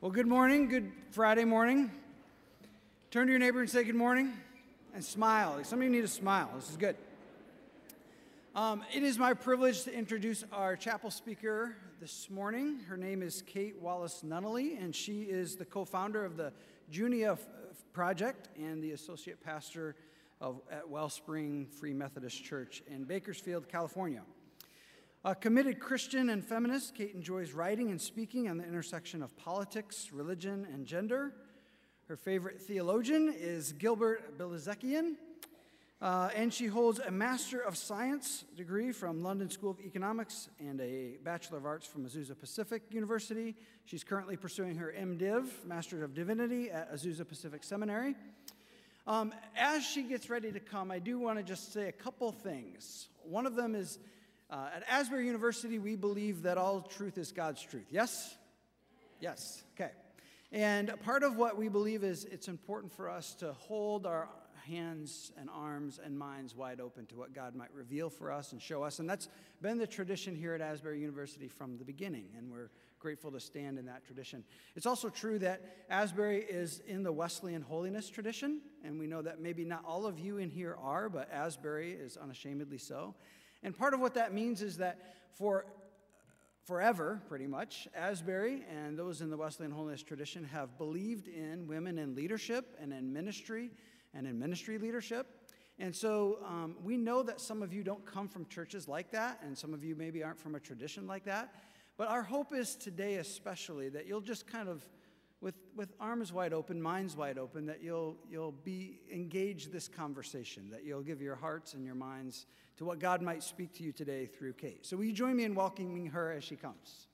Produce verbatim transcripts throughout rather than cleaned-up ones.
Well, good morning, good Friday morning. Turn to your neighbor and say good morning and smile. Some of you need to smile. This is good. Um, it is my privilege to introduce our chapel speaker this morning. Her name is Kate Wallace Nunnally, and she is the co-founder of the Junia Project and the associate pastor of, at Wellspring Free Methodist Church in Bakersfield, California. A committed Christian and feminist, Kate enjoys writing and speaking on the intersection of politics, religion, and gender. Her favorite theologian is Gilbert Bilezikian, uh, and she holds a Master of Science degree from London School of Economics and a Bachelor of Arts from Azusa Pacific University. She's currently pursuing her MDiv, Master of Divinity, at Azusa Pacific Seminary. Um, as she gets ready to come, I do want to just say a couple things. One of them is, Uh, at Asbury University, we believe that all truth is God's truth. Yes? Yes. Okay. And part of what we believe is it's important for us to hold our hands and arms and minds wide open to what God might reveal for us and show us. And that's been the tradition here at Asbury University from the beginning, and we're grateful to stand in that tradition. It's also true that Asbury is in the Wesleyan holiness tradition, and we know that maybe not all of you in here are, but Asbury is unashamedly so. And part of what that means is that for forever, pretty much, Asbury and those in the Wesleyan holiness tradition have believed in women in leadership and in ministry and in ministry leadership. And so um, we know that some of you don't come from churches like that, and some of you maybe aren't from a tradition like that. But our hope is today especially that you'll just kind of, with, with arms wide open, minds wide open, that you'll, you'll be engage this conversation, that you'll give your hearts and your minds to what God might speak to you today through Kate. So will you join me in welcoming her as she comes?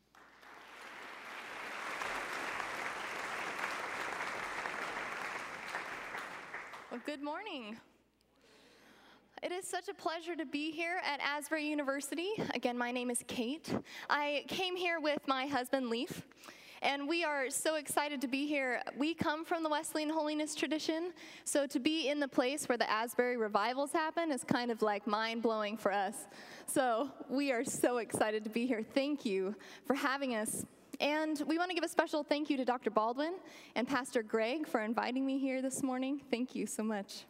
Well, good morning. It is such a pleasure to be here at Asbury University. Again, my name is Kate. I came here with my husband, Leif, and we are so excited to be here. We come from the Wesleyan holiness tradition, so to be in the place where the Asbury revivals happen is kind of like mind-blowing for us. So we are so excited to be here. Thank you for having us. And we want to give a special thank you to Doctor Baldwin and Pastor Greg for inviting me here this morning. Thank you so much.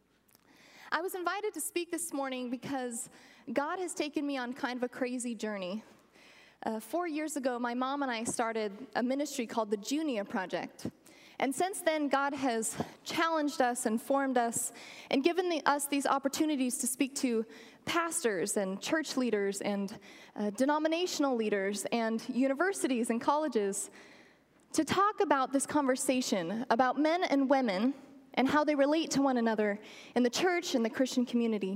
I was invited to speak this morning because God has taken me on kind of a crazy journey. Uh, four years ago, my mom and I started a ministry called the Junia Project. And since then, God has challenged us and formed us and given the, us these opportunities to speak to pastors and church leaders and uh, denominational leaders and universities and colleges to talk about this conversation about men and women and how they relate to one another in the church and the Christian community.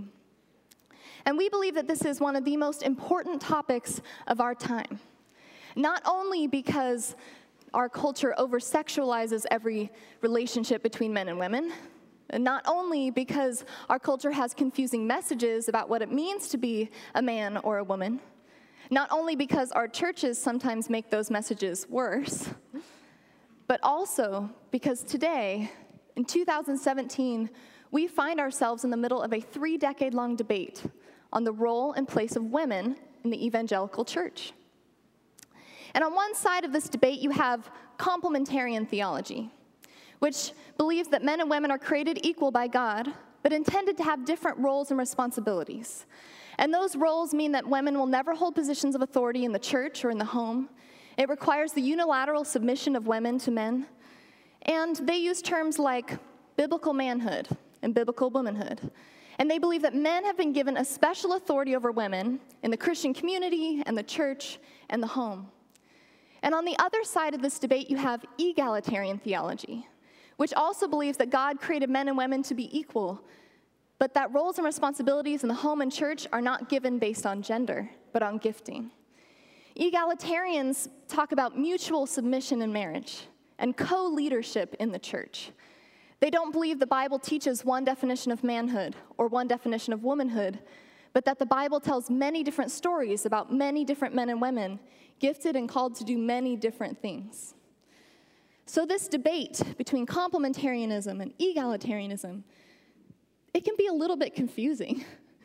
And we believe that this is one of the most important topics of our time. Not only because our culture over-sexualizes every relationship between men and women, and not only because our culture has confusing messages about what it means to be a man or a woman, not only because our churches sometimes make those messages worse, but also because today, in two thousand seventeen, we find ourselves in the middle of a three-decade-long debate on the role and place of women in the evangelical church. And on one side of this debate, you have complementarian theology, which believes that men and women are created equal by God, but intended to have different roles and responsibilities. And those roles mean that women will never hold positions of authority in the church or in the home. It requires the unilateral submission of women to men. And they use terms like biblical manhood and biblical womanhood. And they believe that men have been given a special authority over women in the Christian community and the church and the home. And on the other side of this debate, you have egalitarian theology, which also believes that God created men and women to be equal, but that roles and responsibilities in the home and church are not given based on gender, but on gifting. Egalitarians talk about mutual submission in marriage and co-leadership in the church. They don't believe the Bible teaches one definition of manhood or one definition of womanhood, but that the Bible tells many different stories about many different men and women, gifted and called to do many different things. So this debate between complementarianism and egalitarianism, it can be a little bit confusing,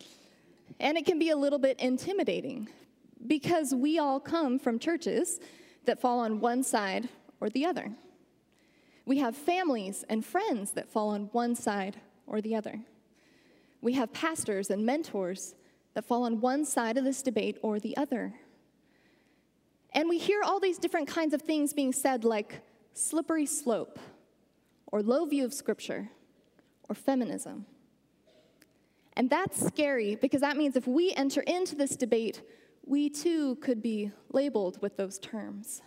and it can be a little bit intimidating, because we all come from churches that fall on one side or the other. We have families and friends that fall on one side or the other. We have pastors and mentors that fall on one side of this debate or the other. And we hear all these different kinds of things being said, like slippery slope, or low view of Scripture, or feminism. And that's scary, because that means if we enter into this debate, we too could be labeled with those terms.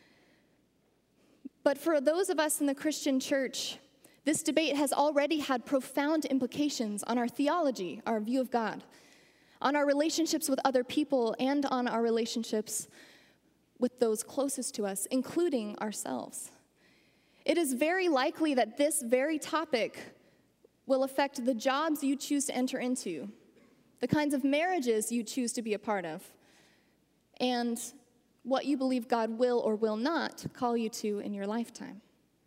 But for those of us in the Christian church, this debate has already had profound implications on our theology, our view of God, on our relationships with other people, and on our relationships with those closest to us, including ourselves. It is very likely that this very topic will affect the jobs you choose to enter into, the kinds of marriages you choose to be a part of, and what you believe God will or will not call you to in your lifetime.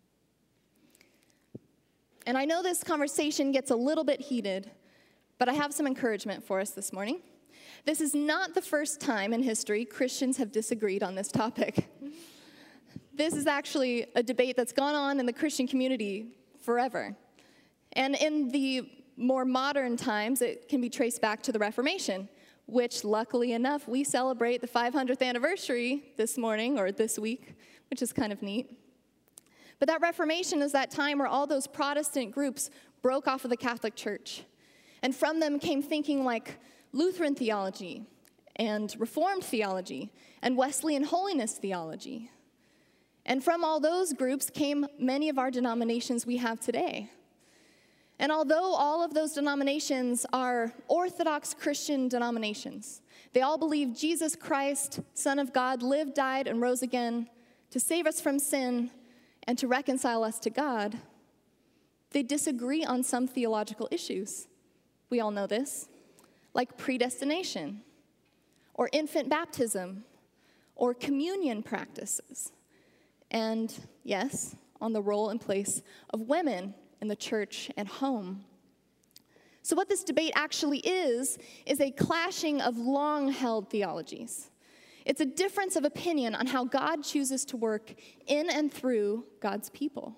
And I know this conversation gets a little bit heated, but I have some encouragement for us this morning. This is not the first time in history Christians have disagreed on this topic. This is actually a debate that's gone on in the Christian community forever. And in the more modern times, it can be traced back to the Reformation, which, luckily enough, we celebrate the five hundredth anniversary this morning, or this week, which is kind of neat. But that Reformation is that time where all those Protestant groups broke off of the Catholic Church. And from them came thinking like Lutheran theology, and Reformed theology, and Wesleyan holiness theology. And from all those groups came many of our denominations we have today. And although all of those denominations are Orthodox Christian denominations, they all believe Jesus Christ, Son of God, lived, died, and rose again to save us from sin and to reconcile us to God, they disagree on some theological issues. We all know this, like predestination, or infant baptism, or communion practices. And yes, on the role and place of women in the church and home. So what this debate actually is, is a clashing of long-held theologies. It's a difference of opinion on how God chooses to work in and through God's people.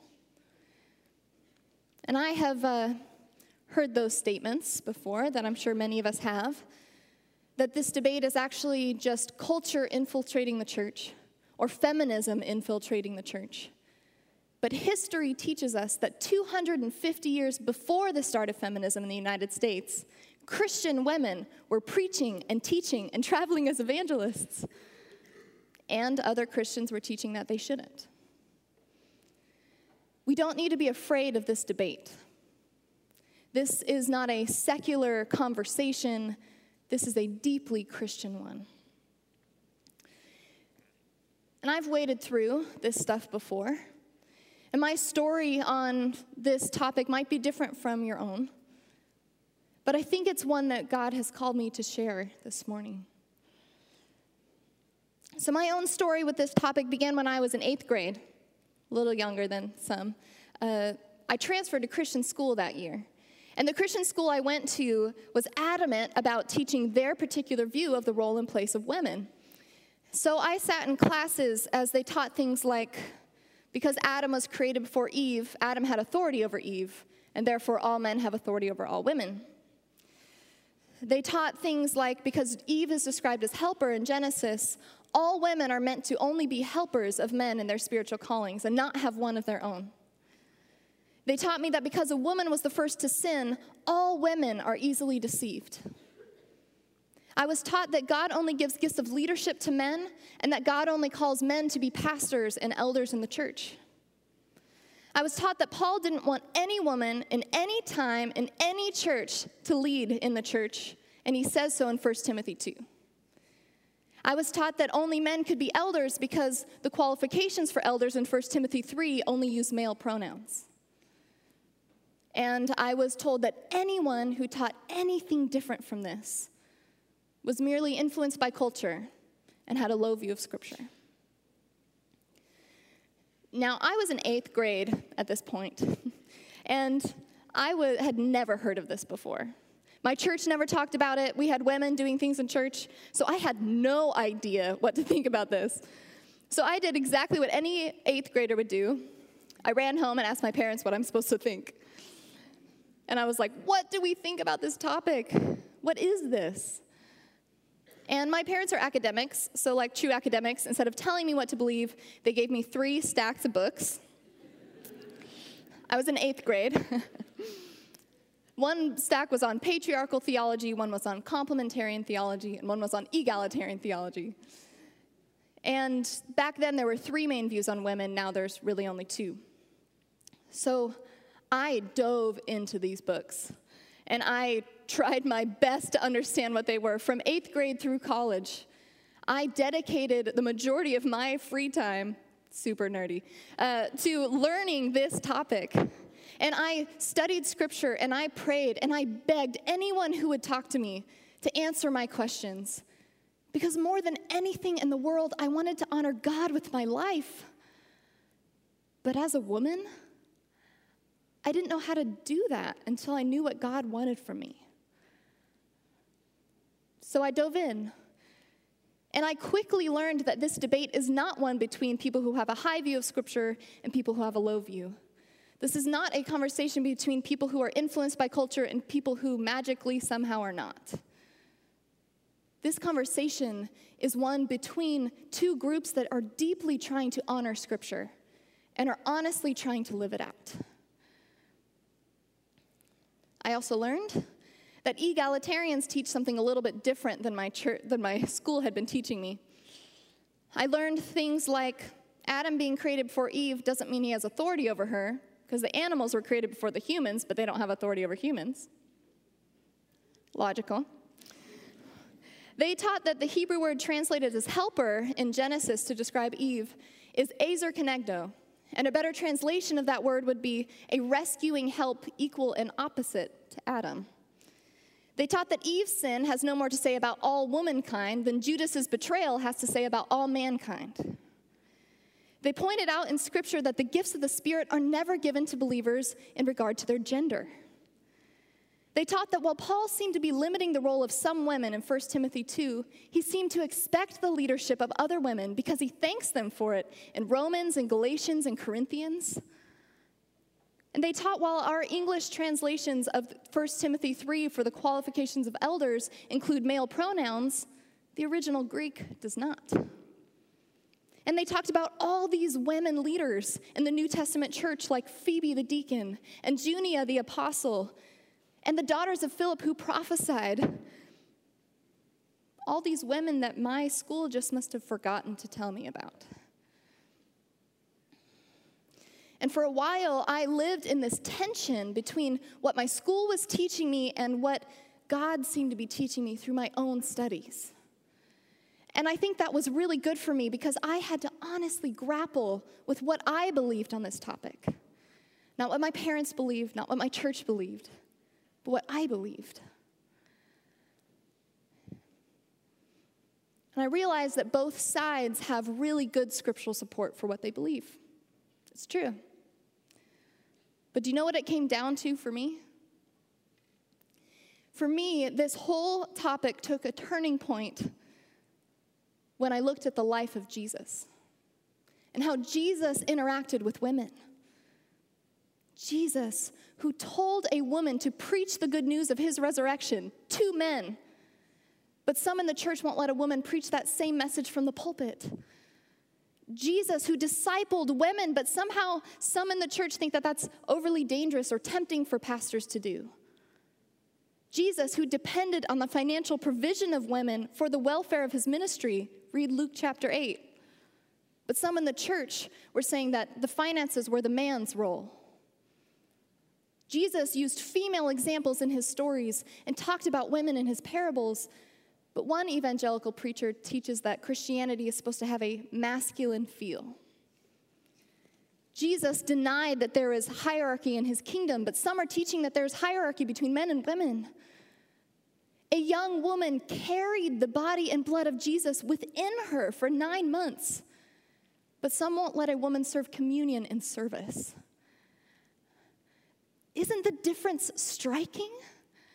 And I have uh, heard those statements before, that I'm sure many of us have, that this debate is actually just culture infiltrating the church, or feminism infiltrating the church. But history teaches us that two hundred fifty years before the start of feminism in the United States, Christian women were preaching and teaching and traveling as evangelists. And other Christians were teaching that they shouldn't. We don't need to be afraid of this debate. This is not a secular conversation. This is a deeply Christian one. And I've waded through this stuff before. And my story on this topic might be different from your own. But I think it's one that God has called me to share this morning. So my own story with this topic began when I was in eighth grade, a little younger than some. Uh, I transferred to Christian school that year. And the Christian school I went to was adamant about teaching their particular view of the role and place of women. So I sat in classes as they taught things like, because Adam was created before Eve, Adam had authority over Eve, and therefore all men have authority over all women. They taught things like, because Eve is described as helper in Genesis, all women are meant to only be helpers of men in their spiritual callings and not have one of their own. They taught me that because a woman was the first to sin, all women are easily deceived. I was taught that God only gives gifts of leadership to men, and that God only calls men to be pastors and elders in the church. I was taught that Paul didn't want any woman in any time in any church to lead in the church, and he says so in First Timothy two. I was taught that only men could be elders because the qualifications for elders in First Timothy three only use male pronouns. And I was told that anyone who taught anything different from this was merely influenced by culture and had a low view of Scripture. Now, I was in eighth grade at this point, and I w- had never heard of this before. My church never talked about it. We had women doing things in church, so I had no idea what to think about this. So I did exactly what any eighth grader would do. I ran home and asked my parents what I'm supposed to think. And I was like, what do we think about this topic? What is this? And my parents are academics, so like true academics, instead of telling me what to believe, they gave me three stacks of books. I was in eighth grade. One stack was on patriarchal theology, one was on complementarian theology, and one was on egalitarian theology. And back then, there were three main views on women. Now there's really only two. So I dove into these books, and I tried my best to understand what they were. From eighth grade through college, I dedicated the majority of my free time, super nerdy, uh, to learning this topic. And I studied scripture, and I prayed, and I begged anyone who would talk to me to answer my questions. Because more than anything in the world, I wanted to honor God with my life. But as a woman, I didn't know how to do that until I knew what God wanted from me. So I dove in. And I quickly learned that this debate is not one between people who have a high view of Scripture and people who have a low view. This is not a conversation between people who are influenced by culture and people who magically somehow are not. This conversation is one between two groups that are deeply trying to honor Scripture and are honestly trying to live it out. I also learned that egalitarians teach something a little bit different than my church, than my school had been teaching me. I learned things like Adam being created before Eve doesn't mean he has authority over her, because the animals were created before the humans, but they don't have authority over humans. Logical. They taught that the Hebrew word translated as helper in Genesis to describe Eve is ezer kenegdo, and a better translation of that word would be a rescuing help equal and opposite to Adam. They taught that Eve's sin has no more to say about all womankind than Judas's betrayal has to say about all mankind. They pointed out in Scripture that the gifts of the Spirit are never given to believers in regard to their gender. They taught that while Paul seemed to be limiting the role of some women in First Timothy two, he seemed to expect the leadership of other women because he thanks them for it in Romans and Galatians and Corinthians. And they taught while our English translations of First Timothy three for the qualifications of elders include male pronouns, the original Greek does not. And they talked about all these women leaders in the New Testament church like Phoebe the deacon and Junia the apostle and the daughters of Philip who prophesied. All these women that my school just must have forgotten to tell me about. And for a while, I lived in this tension between what my school was teaching me and what God seemed to be teaching me through my own studies. And I think that was really good for me because I had to honestly grapple with what I believed on this topic. Not what my parents believed, not what my church believed, but what I believed. And I realized that both sides have really good scriptural support for what they believe. It's true. But do you know what it came down to for me? For me, this whole topic took a turning point when I looked at the life of Jesus and how Jesus interacted with women. Jesus, who told a woman to preach the good news of his resurrection to men, but some in the church won't let a woman preach that same message from the pulpit. Jesus, who discipled women, but somehow some in the church think that that's overly dangerous or tempting for pastors to do. Jesus, who depended on the financial provision of women for the welfare of his ministry. Read Luke chapter eight. But some in the church were saying that the finances were the man's role. Jesus used female examples in his stories and talked about women in his parables. But one evangelical preacher teaches that Christianity is supposed to have a masculine feel. Jesus denied that there is hierarchy in his kingdom, but some are teaching that there's hierarchy between men and women. A young woman carried the body and blood of Jesus within her for nine months, but some won't let a woman serve communion in service. Isn't the difference striking?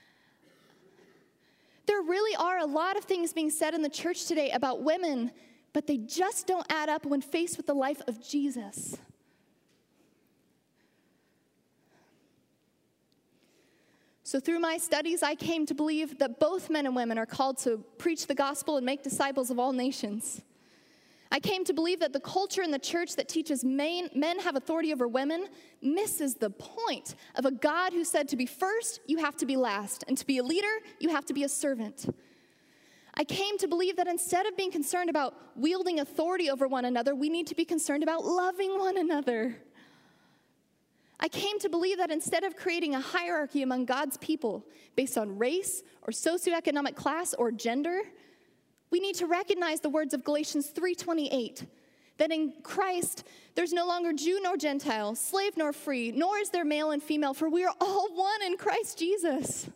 There really are a lot of things being said in the church today about women, but they just don't add up when faced with the life of Jesus. So through my studies, I came to believe that both men and women are called to preach the gospel and make disciples of all nations. I came to believe that the culture in the church that teaches men, men have authority over women misses the point of a God who said to be first, you have to be last, and to be a leader, you have to be a servant. I came to believe that instead of being concerned about wielding authority over one another, we need to be concerned about loving one another. I came to believe that instead of creating a hierarchy among God's people based on race or socioeconomic class or gender, we need to recognize the words of Galatians three twenty-eight, that in Christ there's no longer Jew nor Gentile, slave nor free, nor is there male and female, for we are all one in Christ Jesus.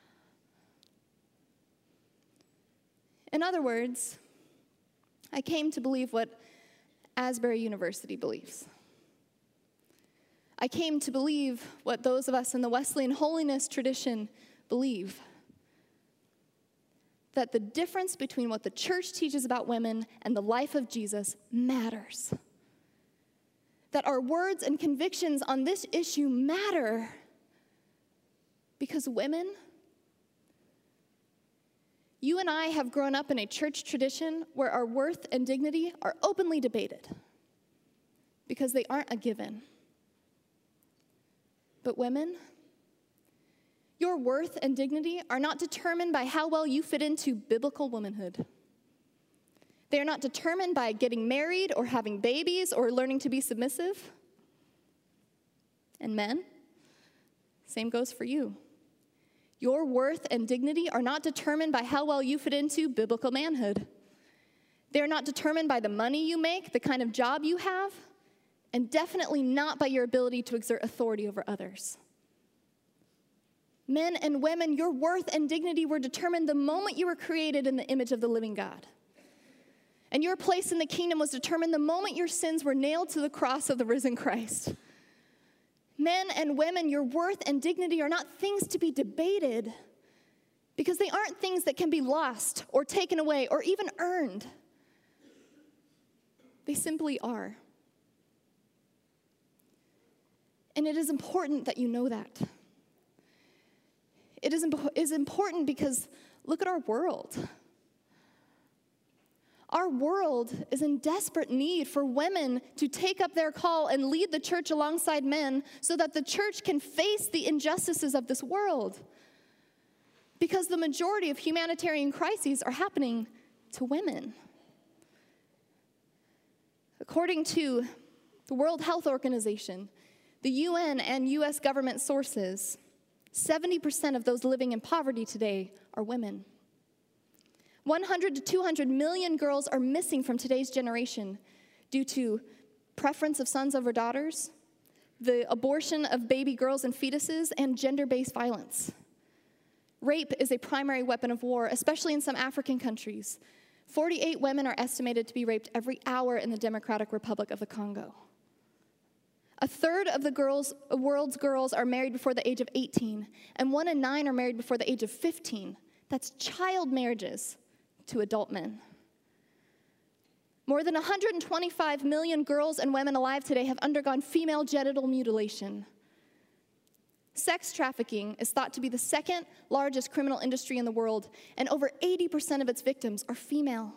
In other words, I came to believe what Asbury University believes. I came to believe what those of us in the Wesleyan holiness tradition believe. That the difference between what the church teaches about women and the life of Jesus matters. That our words and convictions on this issue matter because women, you and I have grown up in a church tradition where our worth and dignity are openly debated because they aren't a given. But women, your worth and dignity are not determined by how well you fit into biblical womanhood. They are not determined by getting married or having babies or learning to be submissive. And men, same goes for you. Your worth and dignity are not determined by how well you fit into biblical manhood. They are not determined by the money you make, the kind of job you have, and definitely not by your ability to exert authority over others. Men and women, your worth and dignity were determined the moment you were created in the image of the living God. And your place in the kingdom was determined the moment your sins were nailed to the cross of the risen Christ. Men and women, your worth and dignity are not things to be debated because they aren't things that can be lost or taken away or even earned. They simply are. And it is important that you know that. It is, imp- is important because look at our world. Our world is in desperate need for women to take up their call and lead the church alongside men so that the church can face the injustices of this world. Because the majority of humanitarian crises are happening to women. According to the World Health Organization, the U N and U S government sources, seventy percent of those living in poverty today are women. one hundred to two hundred million girls are missing from today's generation due to preference of sons over daughters, the abortion of baby girls and fetuses, and gender-based violence. Rape is a primary weapon of war, especially in some African countries. forty-eight women are estimated to be raped every hour in the Democratic Republic of the Congo. A third of the girls, world's girls are married before the age of eighteen, and one in nine are married before the age of fifteen. That's child marriages to adult men. More than one hundred twenty-five million girls and women alive today have undergone female genital mutilation. Sex trafficking is thought to be the second largest criminal industry in the world, and over eighty percent of its victims are female.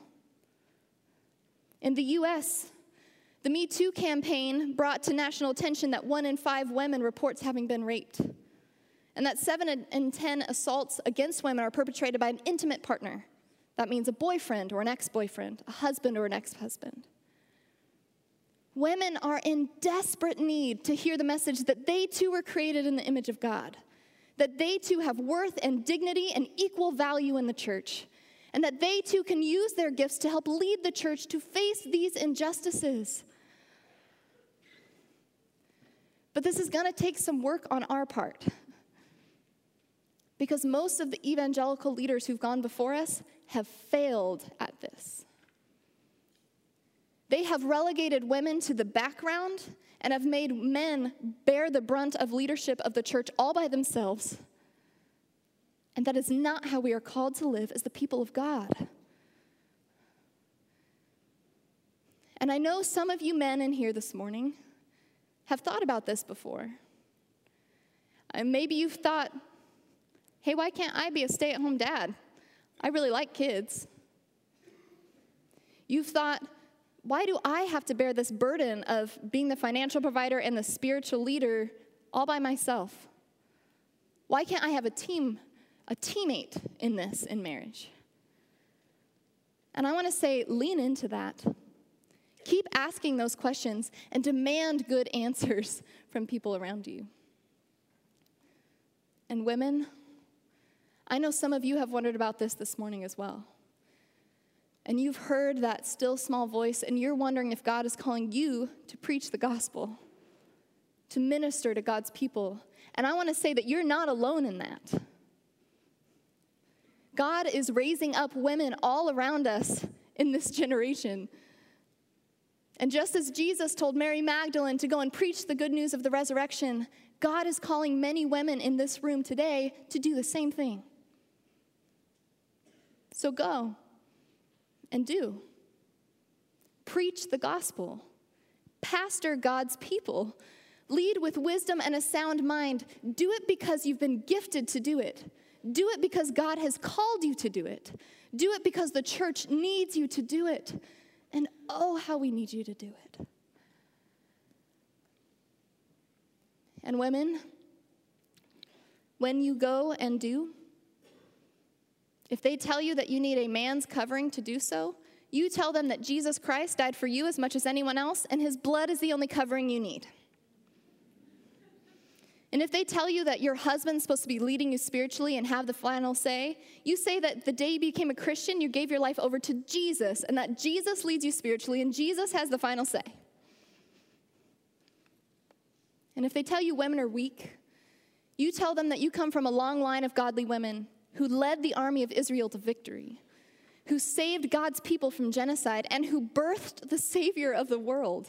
In the U S, the Me Too campaign brought to national attention that one in five women reports having been raped, and that seven in ten assaults against women are perpetrated by an intimate partner. That means a boyfriend or an ex-boyfriend, a husband or an ex-husband. Women are in desperate need to hear the message that they too were created in the image of God, that they too have worth and dignity and equal value in the church, and that they too can use their gifts to help lead the church to face these injustices. But this is going to take some work on our part, because most of the evangelical leaders who've gone before us have failed at this. They have relegated women to the background and have made men bear the brunt of leadership of the church all by themselves. And that is not how we are called to live as the people of God. And I know some of you men in here this morning have thought about this before. And maybe you've thought, hey, why can't I be a stay-at-home dad? I really like kids. You've thought, why do I have to bear this burden of being the financial provider and the spiritual leader all by myself? Why can't I have a team, a teammate in this in marriage? And I want to say, lean into that. Keep asking those questions and demand good answers from people around you. And women, I know some of you have wondered about this this morning as well. And you've heard that still small voice, and you're wondering if God is calling you to preach the gospel, to minister to God's people. And I want to say that you're not alone in that. God is raising up women all around us in this generation. And just as Jesus told Mary Magdalene to go and preach the good news of the resurrection, God is calling many women in this room today to do the same thing. So go and do. Preach the gospel. Pastor God's people. Lead with wisdom and a sound mind. Do it because you've been gifted to do it. Do it because God has called you to do it. Do it because the church needs you to do it. And oh, how we need you to do it. And women, when you go and do, if they tell you that you need a man's covering to do so, you tell them that Jesus Christ died for you as much as anyone else, and his blood is the only covering you need. And if they tell you that your husband's supposed to be leading you spiritually and have the final say, you say that the day you became a Christian, you gave your life over to Jesus, and that Jesus leads you spiritually, and Jesus has the final say. And if they tell you women are weak, you tell them that you come from a long line of godly women who led the army of Israel to victory, who saved God's people from genocide, and who birthed the Savior of the world.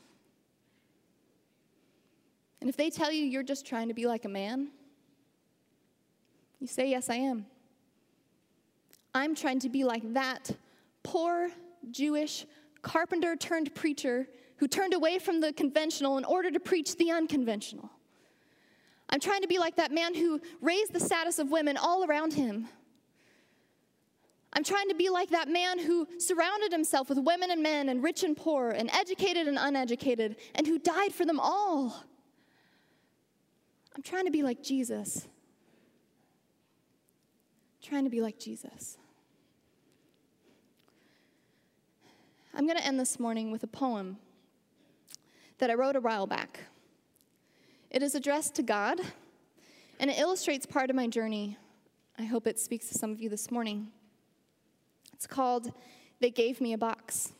And if they tell you you're just trying to be like a man, you say, yes, I am. I'm trying to be like that poor Jewish carpenter turned preacher who turned away from the conventional in order to preach the unconventional. I'm trying to be like that man who raised the status of women all around him. I'm trying to be like that man who surrounded himself with women and men and rich and poor and educated and uneducated and who died for them all. I'm trying to be like Jesus. I'm trying to be like Jesus. I'm going to end this morning with a poem that I wrote a while back. It is addressed to God, and it illustrates part of my journey. I hope it speaks to some of you this morning. It's called, They Gave Me a Box.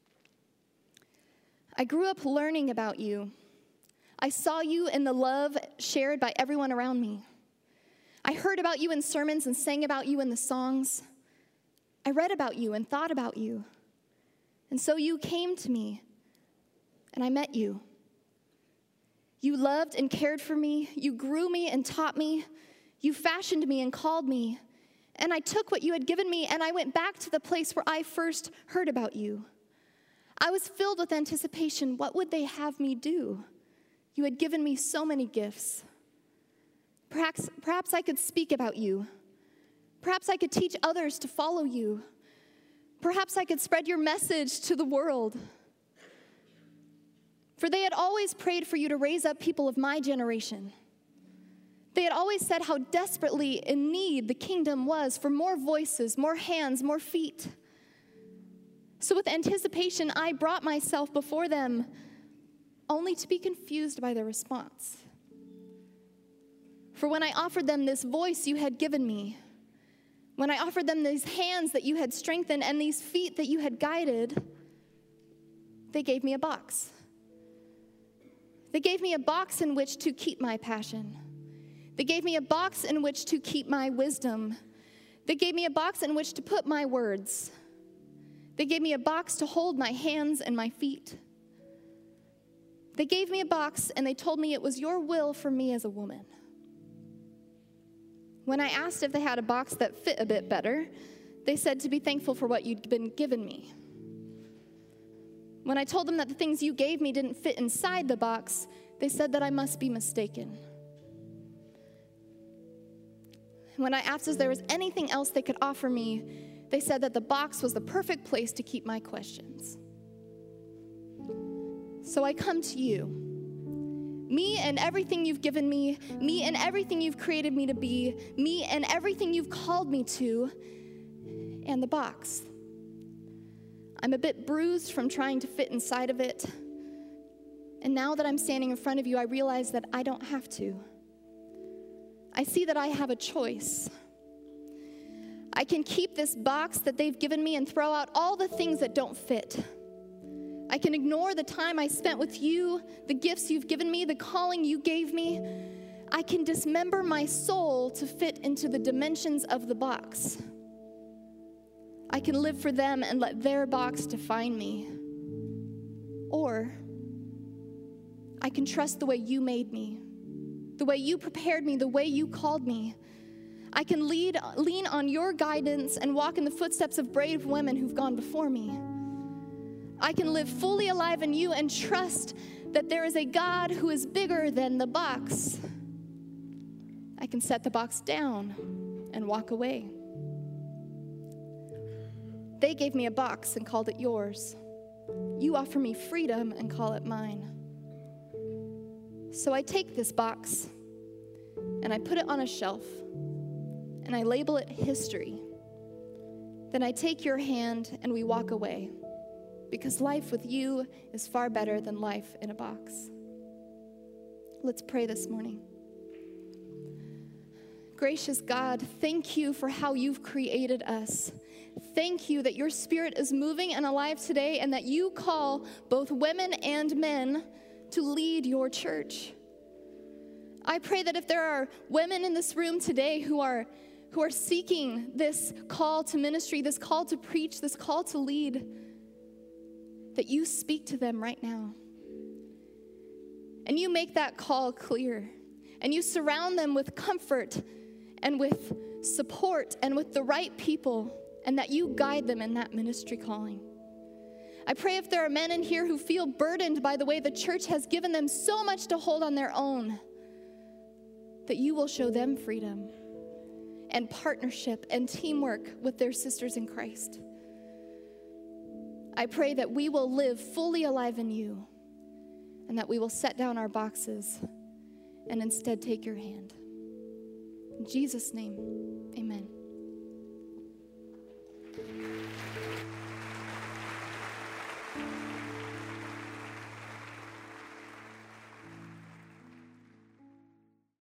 I grew up learning about you. I saw you in the love shared by everyone around me. I heard about you in sermons and sang about you in the songs. I read about you and thought about you. And so you came to me, and I met you. You loved and cared for me. You grew me and taught me. You fashioned me and called me. And I took what you had given me, and I went back to the place where I first heard about you. I was filled with anticipation. What would they have me do? You had given me so many gifts. Perhaps, perhaps I could speak about you. Perhaps I could teach others to follow you. Perhaps I could spread your message to the world. For they had always prayed for you to raise up people of my generation. They had always said how desperately in need the kingdom was for more voices, more hands, more feet. So with anticipation, I brought myself before them, only to be confused by their response. For when I offered them this voice you had given me, when I offered them these hands that you had strengthened and these feet that you had guided, they gave me a box. They gave me a box in which to keep my passion. They gave me a box in which to keep my wisdom. They gave me a box in which to put my words. They gave me a box to hold my hands and my feet. They gave me a box and they told me it was your will for me as a woman. When I asked if they had a box that fit a bit better, they said to be thankful for what you'd been given me. When I told them that the things you gave me didn't fit inside the box, they said that I must be mistaken. When I asked if there was anything else they could offer me, they said that the box was the perfect place to keep my questions. So I come to you, me and everything you've given me, me and everything you've created me to be, me and everything you've called me to, and the box. I'm a bit bruised from trying to fit inside of it, and now that I'm standing in front of you, I realize that I don't have to. I see that I have a choice. I can keep this box that they've given me and throw out all the things that don't fit. I can ignore the time I spent with you, the gifts you've given me, the calling you gave me. I can dismember my soul to fit into the dimensions of the box. I can live for them and let their box define me. Or I can trust the way you made me, the way you prepared me, the way you called me. I can lead, lean on your guidance and walk in the footsteps of brave women who've gone before me. I can live fully alive in you and trust that there is a God who is bigger than the box. I can set the box down and walk away. They gave me a box and called it yours. You offer me freedom and call it mine. So I take this box and I put it on a shelf and I label it history. Then I take your hand and we walk away, because life with you is far better than life in a box. Let's pray this morning. Gracious God, thank you for how you've created us. Thank you that your Spirit is moving and alive today, and that you call both women and men to lead your church. I pray that if there are women in this room today who are, who are seeking this call to ministry, this call to preach, this call to lead, that you speak to them right now. And you make that call clear. And you surround them with comfort and with support and with the right people, and that you guide them in that ministry calling. I pray if there are men in here who feel burdened by the way the church has given them so much to hold on their own, that you will show them freedom and partnership and teamwork with their sisters in Christ. I pray that we will live fully alive in you, and that we will set down our boxes and instead take your hand. In Jesus' name, amen.